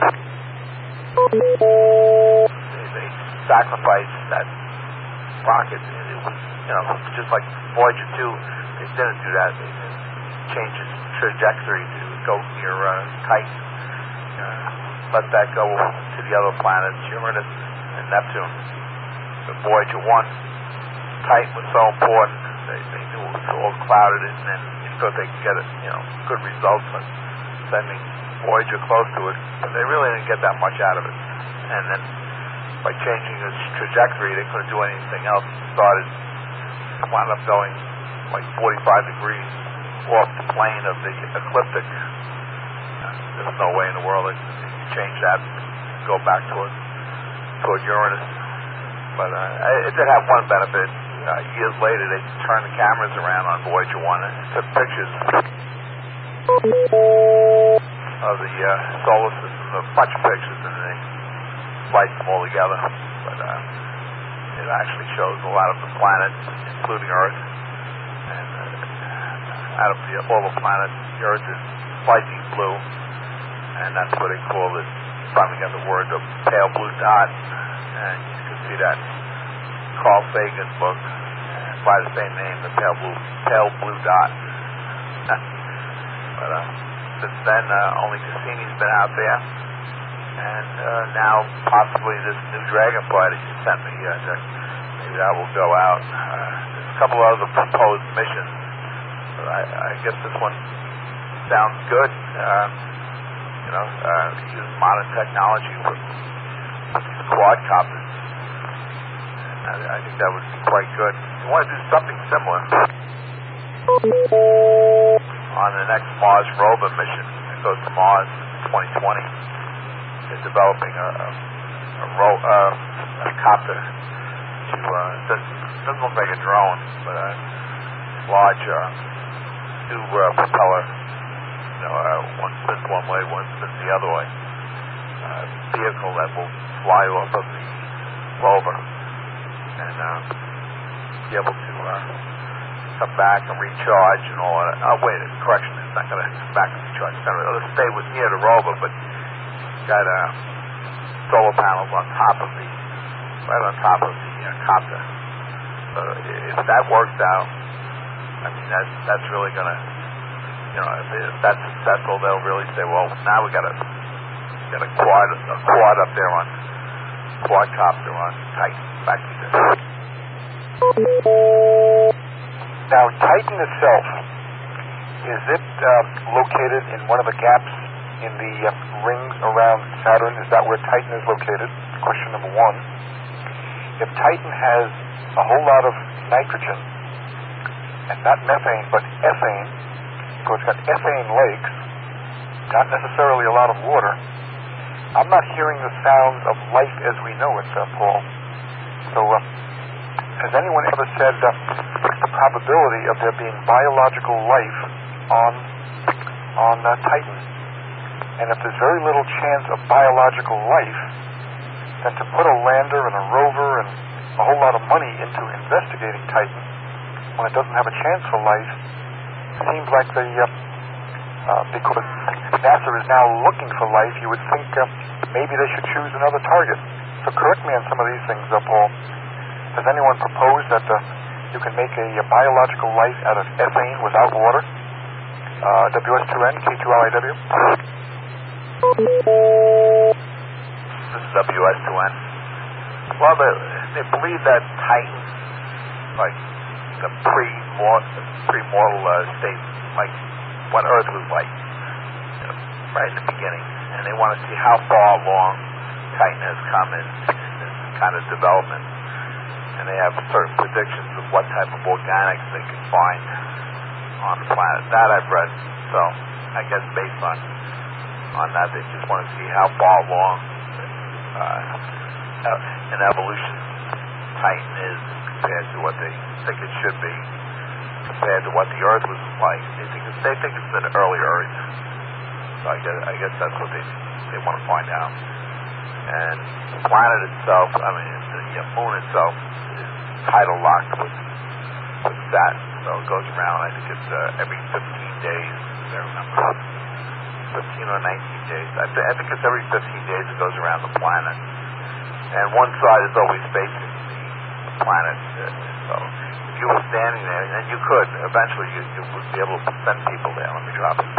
They, they sacrificed that rocket. It was, you know, just like Voyager two. They didn't do that. They didn't change its trajectory to go near uh, Titan. Uh, let that go to the other planets, Uranus and Neptune. But Voyager one, Titan was so important. They, they knew it was all clouded, and then they thought they could get it, you know, good results on sending Voyager close to it. But they really didn't get that much out of it. And then by changing its trajectory, they couldn't do anything else. It started, wound up going like forty-five degrees off the plane of the ecliptic. Uh, there was no way in the world they could change that and go back toward, toward Uranus. But uh, it did have one benefit. Uh, years later, they turned the cameras around on Voyager one and took pictures of the uh, solar system, a bunch of pictures, and they spliced them all together. But uh, it actually shows a lot of the planets, including Earth. And uh, out of the, all the planets, the Earth is slightly blue, and that's what they call it. Finally got the word, the pale blue dot, and you can see that in Carl Sagan's book, uh, by the same name, the pale blue, pale blue dot. But uh, since then, uh, only Cassini's been out there, and uh, now possibly this new Dragonfly that you sent me, uh, Jack, maybe that will go out. Uh, there's a couple other proposed missions. But I, I guess this one sounds good. Uh, you know, uh, use modern technology with, with these quadcopters. I, I think that would be quite good. You want to do something similar on the next Mars rover mission that goes to Mars in twenty twenty. They're developing a, a, a, ro- uh, a copter to, uh, doesn't, doesn't look like a drone, but a large uh, new uh, propeller. You know, uh, one spins one way, one spins the other way. Uh, vehicle that will fly off of the rover and uh, be able to uh, come back and recharge and all that. Oh, wait, correction, it's not going to come back and recharge. It's going to stay with near the rover, but got uh, solar panels on top of the, right on top of the uh, copter. So if that works out, I mean, that's, that's really going to, you know, if, if that's successful, they'll really say, well, now we got a, got a quad, a quad up there on, quadcopter on Titan. Back to this. Now, Titan itself, is it uh, located in one of the gaps in the uh, rings around Saturn? Is that where Titan is located? Question number one. If Titan has a whole lot of nitrogen, and not methane, but ethane, so it's got ethane lakes, not necessarily a lot of water, I'm not hearing the sounds of life as we know it, uh, Paul. So, uh, has anyone ever said uh, what's the probability of there being biological life on on uh, Titan? And if there's very little chance of biological life, then to put a lander and a rover and a whole lot of money into investigating Titan when it doesn't have a chance for life seems like the uh, uh, because NASA is now looking for life, you would think uh, maybe they should choose another target. So correct me on some of these things, uh, Paul. Has anyone proposed that uh, you can make a, a biological life out of ethane without water? Uh, W S two N, K two L I W. This is W S two N. Well, they, they believe that Titan, like the pre-mortal, pre-mortal uh, state, like what Earth was like, you know, right in the beginning, and they want to see how far along Titan has come in, in this kind of development. And they have certain predictions of what type of organics they can find on the planet. That I've read. So I guess based on on that, they just want to see how far along uh, in evolution Titan is compared to what they think it should be. compared to what the Earth was like. They think it's, they think it's an early Earth. So I guess, I guess that's what they they want to find out. And the planet itself, I mean, the uh, moon itself, is tidal locked with, with Saturn. So it goes around, I think it's uh, every fifteen days, as I remember. fifteen or nineteen days. I, th- I think it's every fifteen days it goes around the planet. And one side is always facing the planet. So if you were standing there, and you could, eventually you, you would be able to send people there. Let me drop it.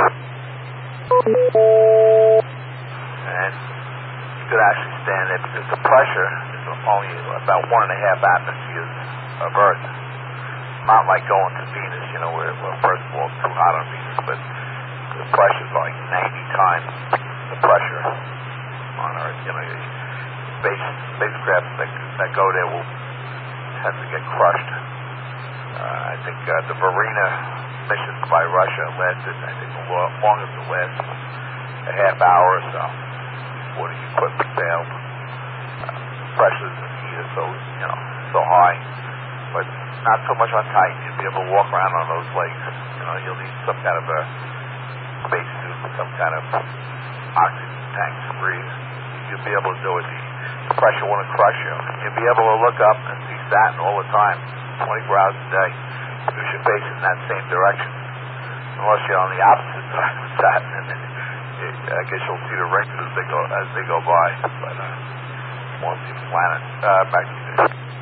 And you could actually stand there because the pressure is only about one and a half atmospheres of Earth. Not like going to Venus, you know, where, where first of all it's too hot on Venus, but the pressure is like ninety times the pressure on Earth. You know, space spacecraft that, that go there will tend to get crushed. Uh, I think uh, the Varina mission by Russia lasted, I think, the longest it lasted a half hour or so before the equipment failed. Uh, pressures and heat are so, you know, so high, but not so much on Titan. You'll be able to walk around on those legs. You know, you'll need some kind of a space suit with some kind of oxygen tank to breathe. You'll be able to do it. The pressure won't crush you. You'll be able to look up and see Saturn all the time, twenty-four hours a day. You should face it in that same direction. Unless you're on the opposite side of Saturn, and then it, I guess you'll see the rings as they go as they go by. But uh, you won't see the planet. Uh, back to you.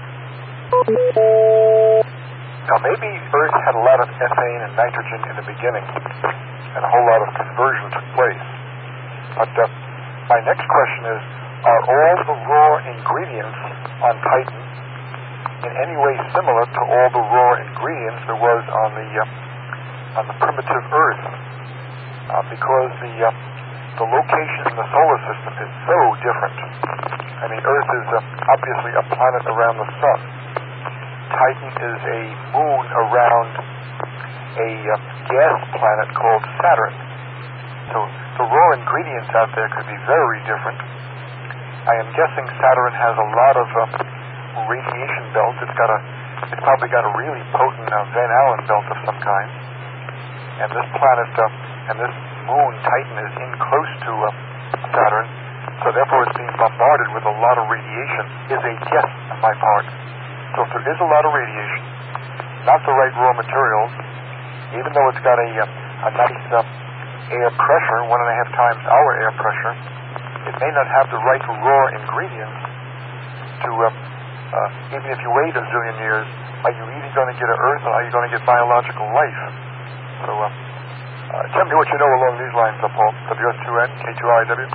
Now, maybe Earth had a lot of ethane and nitrogen in the beginning, and a whole lot of conversion took place. But uh, my next question is, are all the raw ingredients on Titan in any way similar to all the raw ingredients there was on the uh, on the primitive Earth? Uh, because the uh, the location in the solar system is so different. I mean, Earth is uh, obviously a planet around the sun. Titan is a moon around a uh, gas planet called Saturn. So the raw ingredients out there could be very different. I am guessing Saturn has a lot of uh, radiation belts. It's got a, it's probably got a really potent uh, Van Allen belt of some kind. And this planet uh, and this moon Titan is in close to uh, Saturn, so therefore it's being bombarded with a lot of radiation. Is a guess on my part. So if there is a lot of radiation, not the right raw materials, even though it's got a uh, a nice uh, air pressure, one and a half times our air pressure, it may not have the right raw ingredients to, uh, uh, even if you wait a zillion years, are you really going to get an Earth, or are you going to get biological life? So, uh, uh, tell me what you know along these lines, uh, Paul. W S two N, K two I W.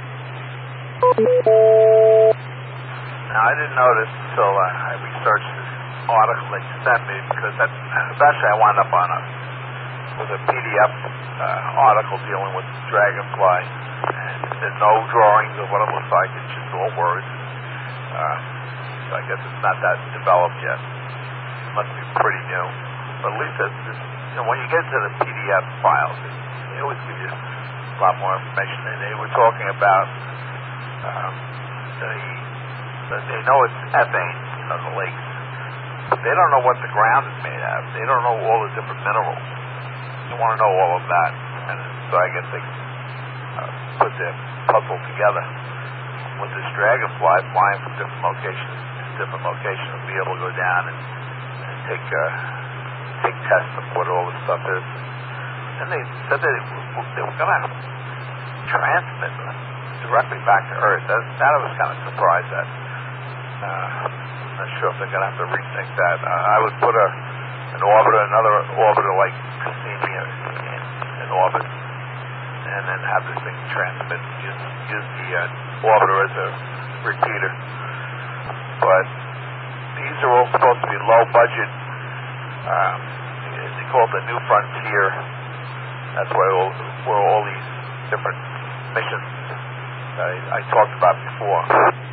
Now, I didn't notice until uh, I researched this article that you sent me, because that, eventually I wound up on a, with a P D F uh, article dealing with Dragonfly. And there's no drawings of what it looks like. It's just all words. Uh, so I guess it's not that developed yet. It must be pretty new. But at least it's, it's, you know, when you get to the P D F files, it, they always give you a lot more information. And they were talking about um, the, the, they know it's ethane, you know, the lakes. But they don't know what the ground is made out of. They don't know all the different minerals. They want to know all of that. And so I guess they Uh, put their puzzle together with this dragonfly flying from different locations to different locations and be able to go down and, and take uh, take tests of what all this stuff is. And they said that it, they were going to transmit directly back to Earth. That, that I was kind of surprised at. Uh, I'm not sure if they're going to have to rethink that. Uh, I would put a an orbiter, another orbiter like Cassini in, in orbit, and then have this thing transmit, use, use the uh, orbiter as a repeater. But these are all supposed to be low budget. Um, they call it the New Frontier. That's where all, where all these different missions I, I talked about before.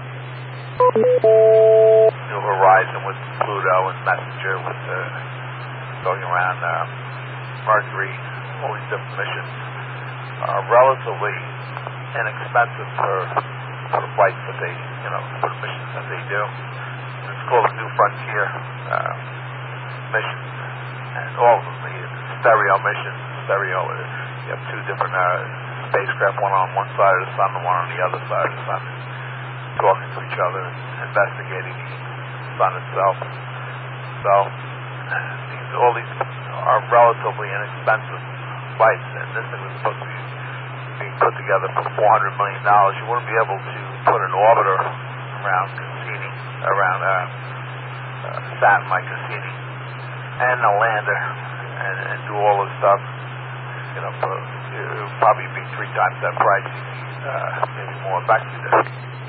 New Horizon with Pluto and Messenger with uh, going around uh, Mercury, all these different missions are relatively inexpensive for, for the flights that they, you know, for the missions that they do. And it's called the New Frontier uh, missions. And all of them, the, the stereo missions, stereo, uh, you have two different uh, spacecraft, one on one side of the sun and one on the other side of the sun, talking to each other and investigating the sun itself. So, these, all these are relatively inexpensive flights, and this thing was supposed to be being put together for four hundred million dollars. You wouldn't be able to put an orbiter around Cassini, around uh, uh, Saturn like Cassini, and a lander, and, and do all this stuff. You know, for, it would probably be three times that price, uh, maybe more. Back to this.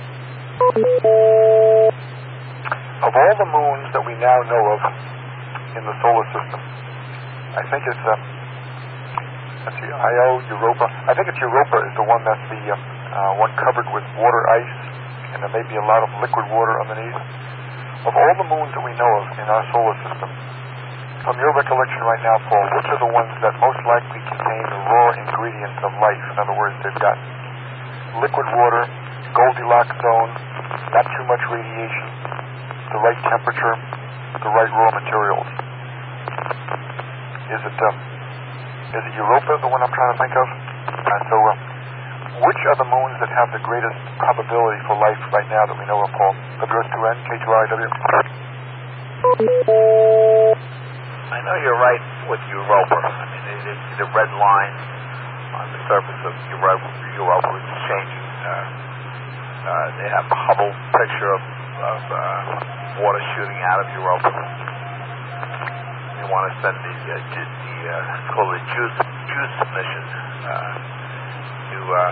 Of all the moons that we now know of in the solar system, I think it's uh, let's see, Io, Europa. I think it's Europa is the one that's the uh, uh, one covered with water ice, and there may be a lot of liquid water underneath. Of all the moons that we know of in our solar system, from your recollection right now, Paul, which are the ones that most likely contain the raw ingredients of life? In other words, they've got liquid water, Goldilocks zone, not too much radiation, the right temperature, the right raw materials. Is it um, is it Europa, the one I'm trying to think of? Uh, so, uh, which are the moons that have the greatest probability for life right now that we know of, Paul? W S two N, K two R I W. I know you're right with Europa. I mean, they, they see the red line on the surface of Europa, Europa which is changing. Uh, uh, they have a Hubble picture of, of uh, water shooting out of Europa. They want to send the, uh, the uh, it's called the JUICE, JUICE mission uh, to uh,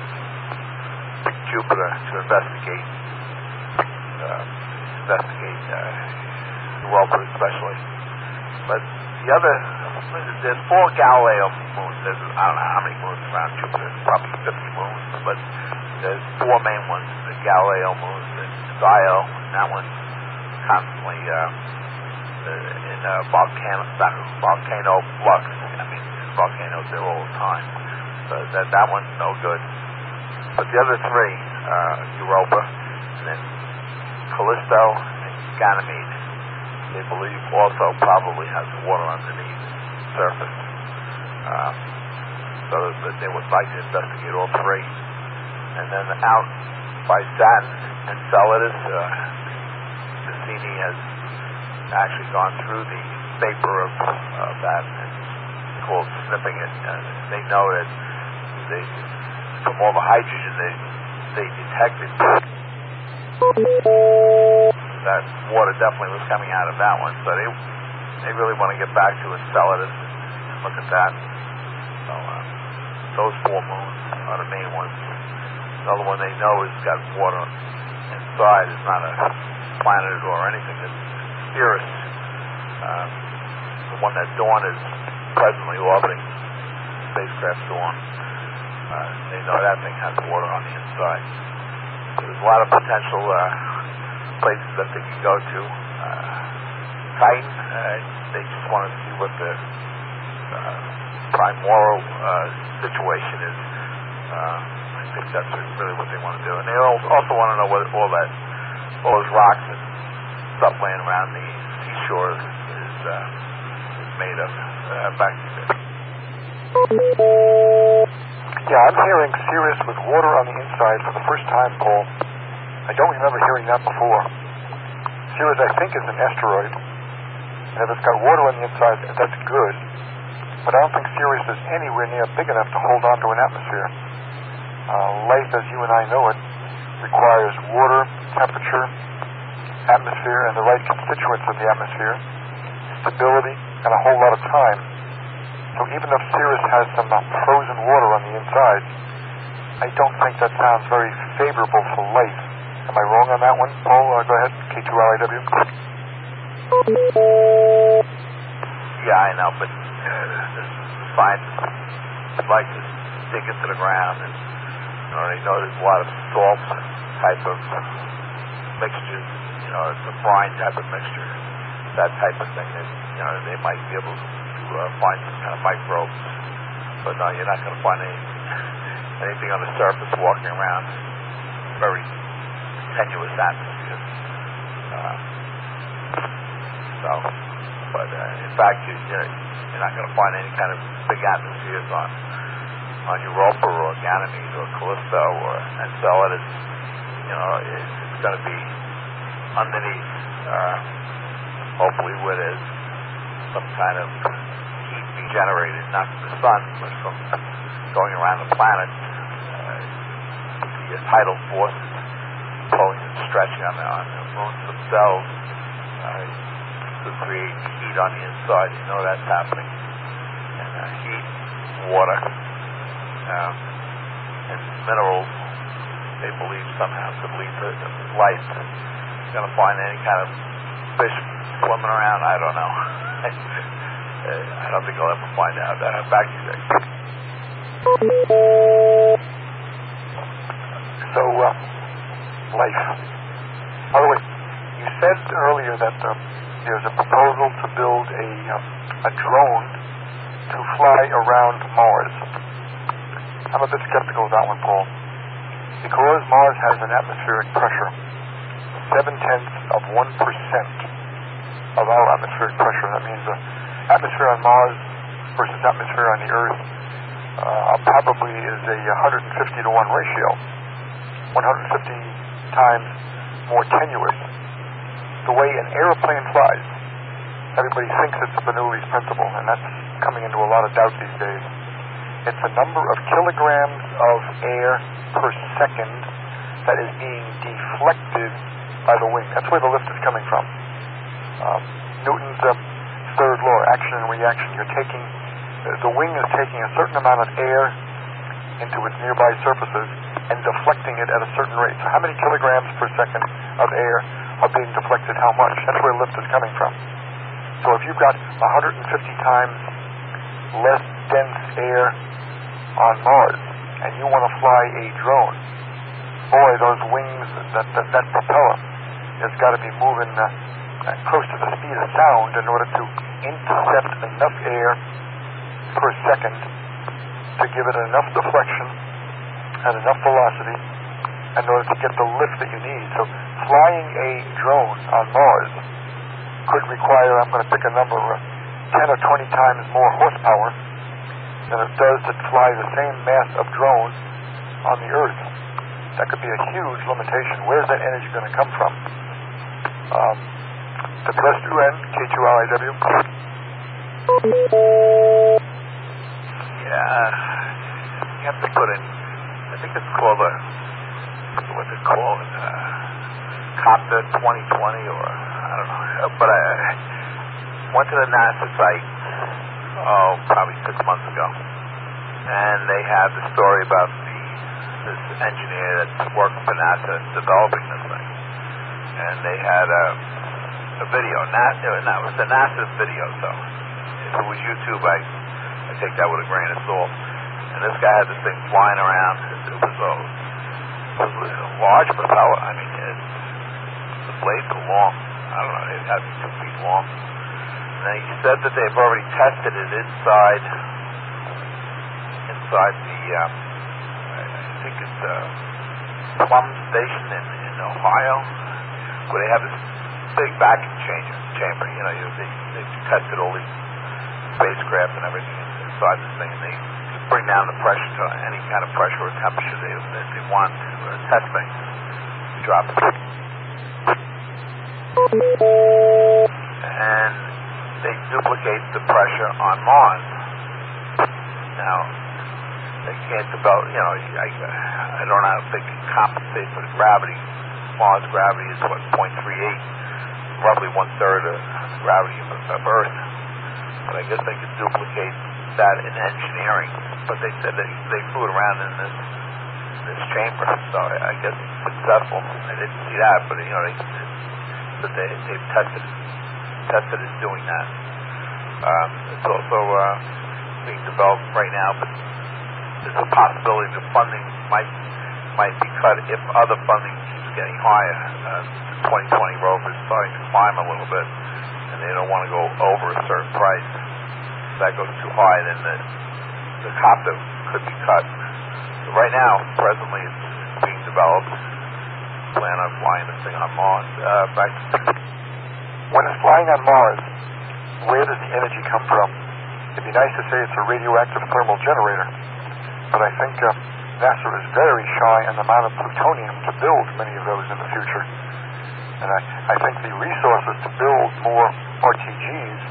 Jupiter to investigate uh, investigate uh, Europa especially. But the other, there's four Galileo moons. There's, I don't know how many moons around Jupiter. There's probably fifty moons, but there's four main ones. The Galileo moons, there's Io, and that one's constantly uh, in uh, volcano, volcano flux. I mean, there's volcanoes there all the time. So that that one's no good. But the other three, uh, Europa, and then Callisto, and Ganymede, they believe also probably has water underneath the surface. Um, so that they would like to investigate all three. And then out by Saturn, Enceladus, uh, Cassini has actually gone through the vapor of, of that, and it's called sniffing it. And they know that they, from all the hydrogen they, they detected, that water definitely was coming out of that one. So they they really want to get back to Enceladus and look at that. So uh, those four moons are the main ones. Another one they know has got water inside. It's not a planet or anything. It's Ceres, uh, the one that Dawn is presently orbiting, spacecraft Dawn. Uh, they know that thing has water on the inside. So there's a lot of potential uh, places that they can go to. Uh, Titan, uh, they just want to see what the uh, primordial uh, situation is. Uh, I think that's really what they want to do. And they also want to know what all that, all those rocks and stuff laying around the seashore is, uh, is made of. Uh, back to you. Yeah, I'm hearing Ceres with water on the inside for the first time, Paul. I don't remember hearing that before. Ceres, I think, is an asteroid. And if it's got water on the inside, that's good. But I don't think Ceres is anywhere near big enough to hold on to an atmosphere. Uh, life, as you and I know it, requires water, temperature, atmosphere, and the right constituents of the atmosphere, stability, and a whole lot of time. So even if Ceres has some uh, frozen water on the inside, I don't think that sounds very favorable for life. Am I wrong on that one, Paul? Uh, go ahead, K two R I W. Yeah, I know, but uh, the scientists like to dig into the ground, and you know, they know there's a lot of salt type of mixtures. You know, it's a brine type of mixture, that type of thing. That you know, they might be able to uh, find some kind of microbes, but no, you're not going to find any, anything on the surface walking around. Very tenuous atmosphere. Uh, so, But uh, in fact, you, you know, you're not going to find any kind of big atmospheres on on Europa or Ganymede or Callisto or Enceladus. You know, it's, it's going to be underneath, uh, hopefully where there's some kind of heat being generated, not from the sun, but from going around the planet. Uh, the tidal forces pulling and stretching on the, on the moons themselves uh, to create heat on the inside. You know that's happening. And uh, heat, water, um, and minerals, they believe somehow could lead to life. You're going to find any kind of fish swimming around? I don't know. I don't think I'll ever find out. Uh, back to you, Dick. So, uh, life. By the way, you said earlier that uh, there's a proposal to build a, uh, a drone to fly around Mars. I'm a bit skeptical of that one, Paul, because Mars has an atmospheric pressure, seven-tenths of one percent of our atmospheric pressure. That means the atmosphere on Mars versus atmosphere on the Earth uh, probably is a one hundred fifty to one ratio, one hundred fifty times more tenuous. The way an airplane flies, everybody thinks it's Bernoulli's principle, and that's coming into a lot of doubt these days. It's a number of kilograms of air per second that is being deflected by the wing. That's where the lift is coming from. Um, Newton's uh, third law, action and reaction. You're taking, uh, the wing is taking a certain amount of air into its nearby surfaces and deflecting it at a certain rate. So how many kilograms per second of air are being deflected? How much? That's where lift is coming from. So if you've got one hundred fifty times less dense air on Mars and you want to fly a drone, boy, those wings, that, that, that propeller has got to be moving uh, uh, close to the speed of sound in order to intercept enough air per second to give it enough deflection and enough velocity in order to get the lift that you need. So flying a drone on Mars could require, I'm going to pick a number, uh, ten or twenty times more horsepower than it does to fly the same mass of drone on the Earth. That could be a huge limitation. Where's that energy going to come from? Um, the plus two N, K two R I W. Yeah, you have to put in, I think it's called a, what's it called, uh, Copter twenty twenty, or I don't know, but I went to the NASA site, oh, probably six months ago, and they had the story about the this engineer that's working for NASA developing this thing, and they had a, a video, NASA, it was the NASA video, so if it was YouTube, I, I take that with a grain of salt, and this guy had this thing flying around. It was a, it was a large propeller. I mean, it, the blades were long. I don't know, it had to be two feet long. And he said that they've already tested it inside, inside the, um, I think it's a Plum Station in, in Ohio, where they have this big vacuum chamber. chamber. You know, you, they, they've tested all these spacecraft and everything inside this thing, and they bring down the pressure to any kind of pressure or temperature they, that they want to uh, test things. Drop it. And they duplicate the pressure on Mars. Now, they can't develop, you know, I, I don't know if they can compensate for the gravity. Mars' gravity is, what, zero point three eight, roughly one-third of the gravity of, of Earth. But I guess they could duplicate that in engineering. But they said they, they flew it around in this this chamber, so I, I guess it's successful. I didn't see that, but, you know, they, but they, they've tested tested it doing that. Um, it's also uh, being developed right now, but there's a possibility the funding might might be cut if other funding keeps getting higher. Uh, the twenty twenty rover is starting to climb a little bit, and they don't want to go over a certain price. If that goes too high, then the, the copter could be cut. So right now, presently, it's, it's being developed. Plan on flying this thing on Mars. Uh, back to When it's flying on Mars, where does the energy come from? It'd be nice to say it's a radioactive thermal generator, but I think uh, NASA is very shy on the amount of plutonium to build many of those in the future. And I, I think the resources to build more R T Gs